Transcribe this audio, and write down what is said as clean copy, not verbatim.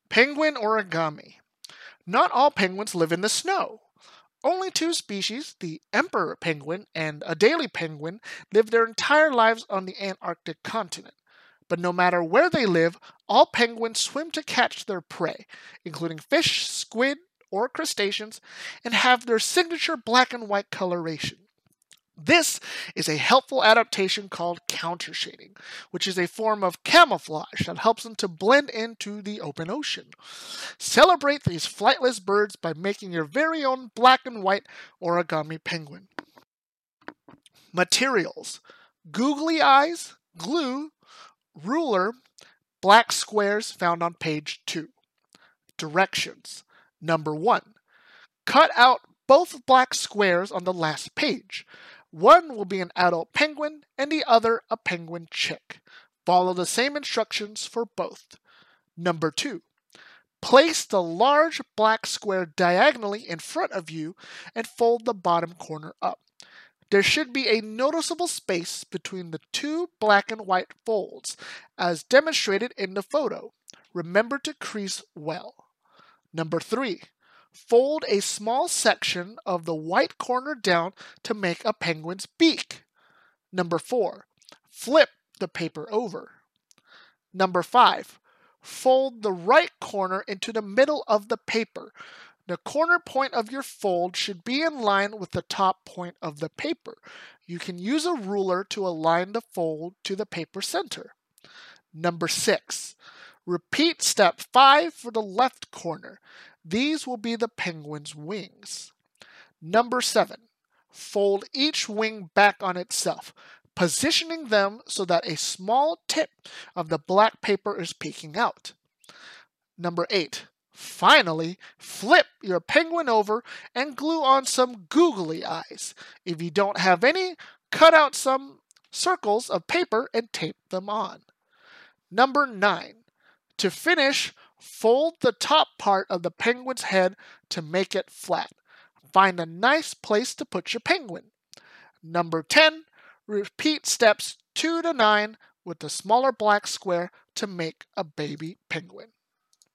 Penguin origami. Not all penguins live in the snow. Only two species, the emperor penguin and Adelie penguin, live their entire lives on the Antarctic continent. But no matter where they live, all penguins swim to catch their prey, including fish, squid, or crustaceans, and have their signature black and white coloration. This is a helpful adaptation called countershading, which is a form of camouflage that helps them to blend into the open ocean. Celebrate these flightless birds by making your very own black and white origami penguin. Materials: googly eyes, glue, ruler, black squares found on page 2. Directions: Number 1. Cut out both black squares on the last page. One will be an adult penguin and the other a penguin chick. Follow the same instructions for both. Number 2. Place the large black square diagonally in front of you and fold the bottom corner up. There should be a noticeable space between the two black and white folds, as demonstrated in the photo. Remember to crease well. Number 3. Fold a small section of the white corner down to make a penguin's beak. Number 4. Flip the paper over. Number 5. Fold the right corner into the middle of the paper. The corner point of your fold should be in line with the top point of the paper. You can use a ruler to align the fold to the paper center. Number 6. Repeat step 5 for the left corner. These will be the penguin's wings. Number 7. Fold each wing back on itself, positioning them so that a small tip of the black paper is peeking out. Number 8. Finally, flip your penguin over and glue on some googly eyes. If you don't have any, cut out some circles of paper and tape them on. Number 9. To finish, fold the top part of the penguin's head to make it flat. Find a nice place to put your penguin. Number 10. Repeat steps 2 to 9 with the smaller black square to make a baby penguin.